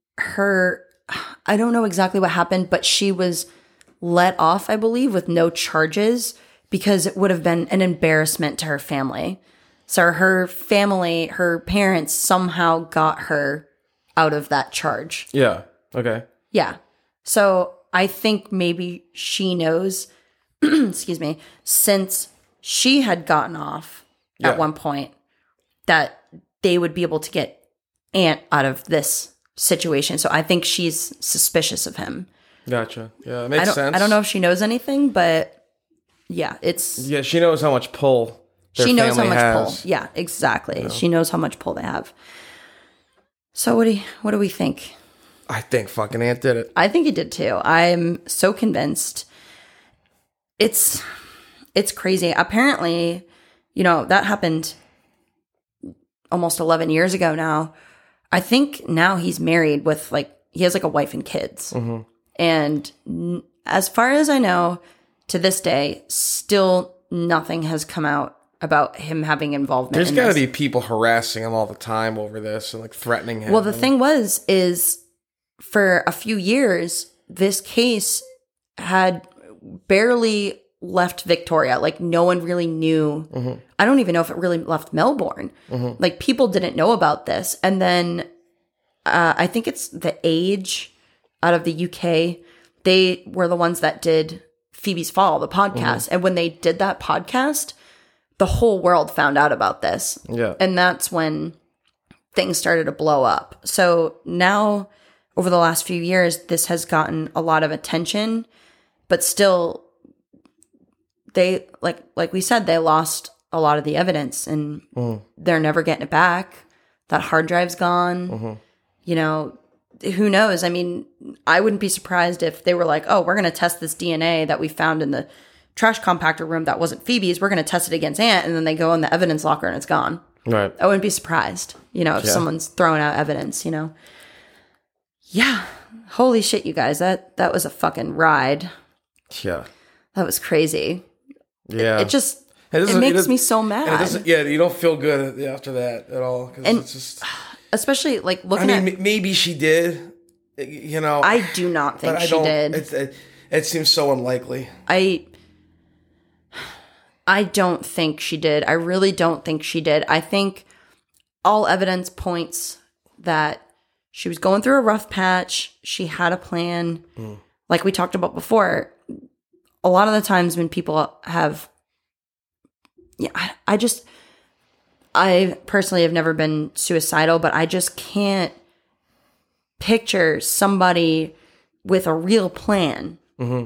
I don't know exactly what happened, but she was let off, I believe, with no charges because it would have been an embarrassment to her family. So her family, her parents somehow got her out of that charge. Yeah. Okay. Yeah. So I think maybe she knows, excuse me, since she had gotten off at one point, that they would be able to get Aunt out of this situation. So I think she's suspicious of him. Gotcha. Yeah, it makes sense. I don't know if she knows anything, but yeah, it's... Yeah, she knows how much pull their she knows how family much has. pull. Yeah, exactly. You know? She knows how much pull they have. So what do we think? I think fucking Aunt did it. I think he did too. I'm so convinced. It's crazy. Apparently, that happened almost 11 years ago now. I think now he's married with he has a wife and kids. And as far as I know, to this day, still nothing has come out about him having involvement. There's got to be people harassing him all the time over this and threatening him. Well, the thing is for a few years, this case had barely left Victoria. No one really knew. I don't even know if it really left Melbourne. People didn't know about this. And then I think it's The Age out of the UK. They were the ones that did Phoebe's Fall, the podcast. And when they did that podcast, the whole world found out about this. Yeah. And that's when things started to blow up. So now, over the last few years, this has gotten a lot of attention, but still, they, like we said, they lost a lot of the evidence and they're never getting it back. That hard drive's gone. Who knows? I mean, I wouldn't be surprised if they were like, oh, we're going to test this DNA that we found in the trash compactor room that wasn't Phoebe's. We're going to test it against Aunt. And then they go in the evidence locker and it's gone. Right. I wouldn't be surprised, if someone's throwing out evidence, Yeah. Holy shit, you guys. That was a fucking ride. Yeah. That was crazy. Yeah. It makes me so mad. You don't feel good after that at all. And it's just... Especially looking at... maybe she did, I do not think she did. It seems so unlikely. I don't think she did. I really don't think she did. I think all evidence points that she was going through a rough patch. She had a plan. Like we talked about before, a lot of the times when people have... I personally have never been suicidal, but I just can't picture somebody with a real plan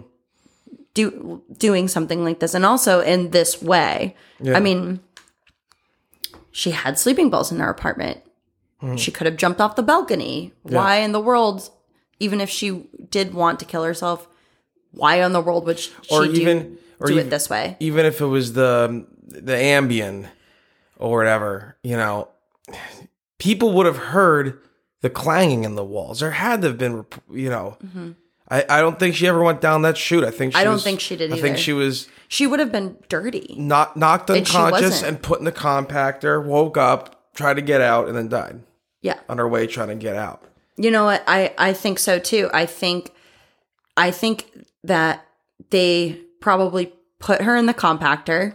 doing something like this. And also in this way. Yeah. I mean, she had sleeping pills in her apartment. She could have jumped off the balcony. Yeah. Why in the world, even if she did want to kill herself, why in the world would she do it this way? Even if it was the Ambien or whatever, people would have heard the clanging in the walls. There had to have been, I don't think she ever went down that chute. I don't think she did either. I think she was... She would have been dirty. Knocked unconscious and put in the compactor, woke up, tried to get out, and then died. Yeah. On her way trying to get out. You know what? I think so too. I think that they probably put her in the compactor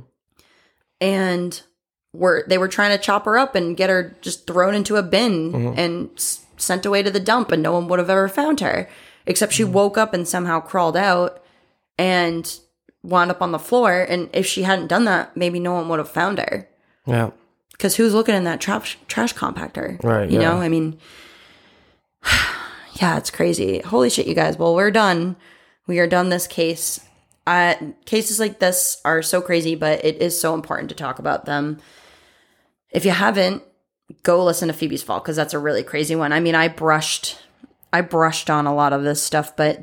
and they were trying to chop her up and get her just thrown into a bin and sent away to the dump, and no one would have ever found her. except she woke up and somehow crawled out and wound up on the floor. And if she hadn't done that, maybe no one would have found her. Yeah. Because who's looking in that trash compactor? Right. You know, I mean, yeah, it's crazy. Holy shit, you guys. Well, we're done. We are done this case. Cases like this are so crazy, but it is so important to talk about them. If you haven't, go listen to Phoebe's Fault, because that's a really crazy one. I mean, I brushed on a lot of this stuff, but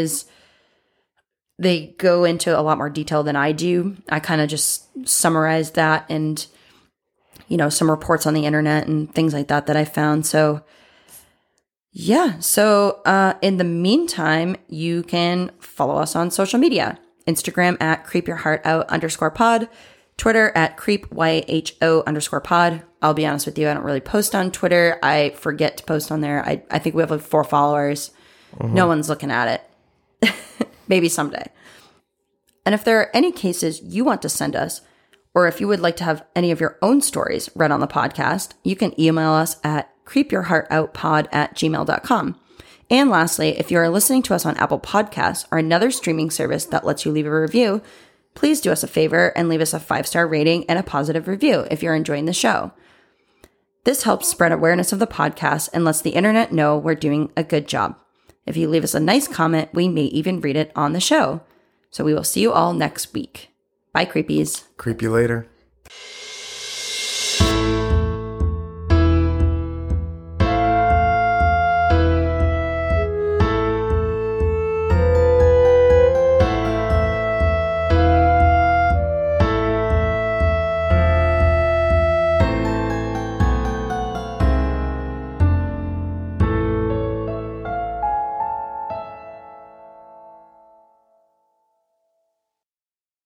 they go into a lot more detail than I do. I kind of just summarized that and, you know, some reports on the internet and things like that I found. So yeah. So in the meantime, you can follow us on social media. Instagram at creepyourheartout_pod. Twitter at creepyho_pod. I'll be honest with you, I don't really post on Twitter. I forget to post on there. I think we have like 4 followers. No one's looking at it. Maybe someday. And if there are any cases you want to send us, or if you would like to have any of your own stories read on the podcast, you can email us at creepyourheartoutpod@gmail.com. And lastly, if you are listening to us on Apple Podcasts or another streaming service that lets you leave a review, please do us a favor and leave us a 5-star rating and a positive review if you're enjoying the show. This helps spread awareness of the podcast and lets the internet know we're doing a good job. If you leave us a nice comment, we may even read it on the show. So we will see you all next week. Bye, creepies. Creep you later.